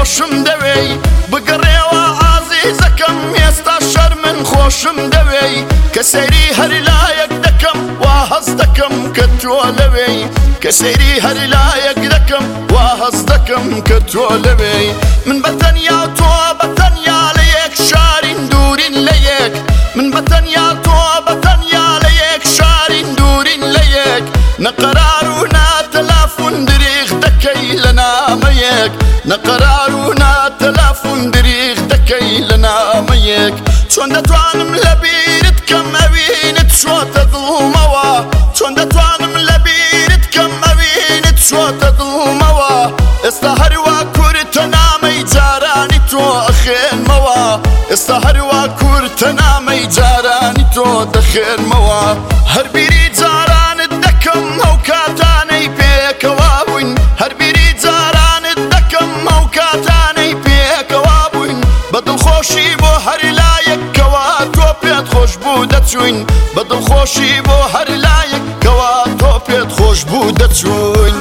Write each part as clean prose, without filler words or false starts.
خۆشم دەوێ بگەڕێوە عازیزەکەم ئێستا شەر من خۆشم دەوێ کە سەیری هەر لایەک دەکەم وا هەست دەکەم کە تۆ لەوێ کە سەیری هەر لایەک دەکەم وا هەست دەکەم کە تۆ لەوێ من بەتەنیا تۆ بەتەنیا لە یەک شارین دوورین لە یەک من بەتەنیا تۆ بەتەنیا لە یەک شارین دوورین لە یەک نەقەرار و ناتەلافون دریغ دەکەی لە نامەیەک نەقەرار و ناتەلافون دریغ دەکەی لە نامەیەک چۆن دەتوانم لە بیرت کەم ئەوینت چۆتە دڵمەوە چۆن دەتوانم لە بیرت کەم ئەوینت چۆتە دڵمەوە ئێستا هەروە کورتە نامەی جارانی تۆ ئەخێنمەوە ئێستا هەروە کورتە نامەی جارانی تۆ دەخێنمەوە هەر بیری جارانت دەکەم ئەو کاتانەی پێکەوا بووین هەر بیری جارانت دەکەم ئەو کاتانەی پێکەوا بووین بە دڵخۆشی بۆ هەر لایەکەوە تۆ پێت خۆش بوو دەچوین بە دڵخۆشی بۆ هەر لایەکەوە تۆ پێت خۆش بوو دەچوین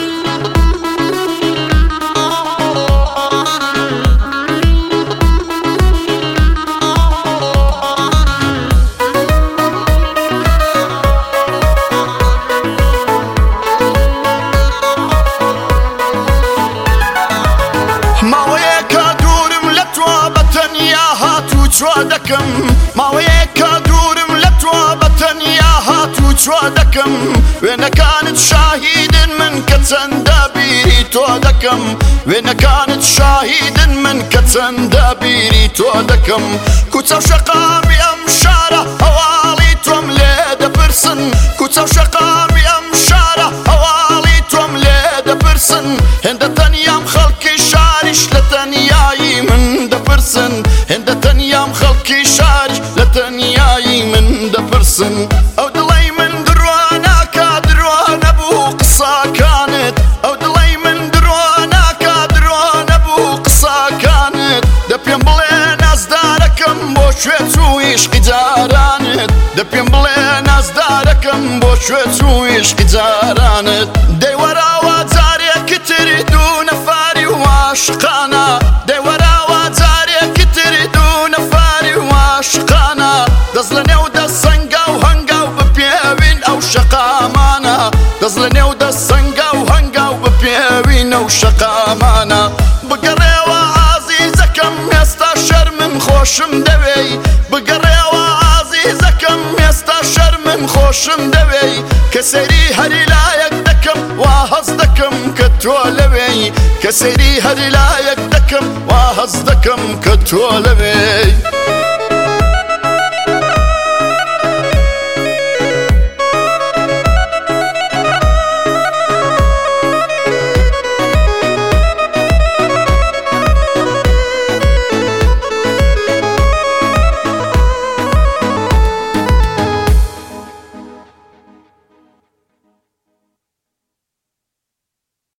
ماوەیەکە دوورم لە تۆ بەتەنیا هاتوو چۆ دەکەم وێنەکانت شاهیدن من کە چەندە بیری تۆ دەکەم وێنەکانت شاهیدن من کە چەندە بیری تۆ دەکەم کوچە و شەقامی ئەم شارە هەواڵی تۆم لێ دەپرسن کوچە و شەقامی ئەم شارە هەواڵی تۆم لێ دەپرسن هێندە تەنیام خەڵکی شاریش لە تەنیایی من دەپرسن هێندە تەنیام خەڵکی شاریش لە تەنیایی من دەپرسن ئەو دڵەی من درۆناکە درۆنە بوو قساکانت ئەو دڵەی من درۆناکە درۆنە بوو قساکانت دە پێم بڵێ نازدارەکەم بۆ شوێ چوو عیشقی جارانت دە پێم بڵێ نازدارەکەم بۆ شوێ چوو عیشقی جارانت دەی وەراوە جارێکتر دوو نەفاری و عاشقانە دەی وەراوە جارێکتر دوو نەفاری و عاشقانە دەست لە نێو دەست سەنگە و هەنگە و بپێوین ئەو شەقامانە دەست لە نێو دەست سەنگە و هەنگە و بپێوین ئەو شەقامانە بگەڕێوە عازیزەکەم ئێستا شەر من خۆشم دەوێ بگەڕێوە عازیزەکەم ئێستا شەر من خۆشم دەوێ کە سەیری هەر لایەک دەکەم وا هەست دەکەم کە تۆ لەوێ کە سەیری هەر لایەک دەکەم وا هەست دەکەم کە تۆ لەوێ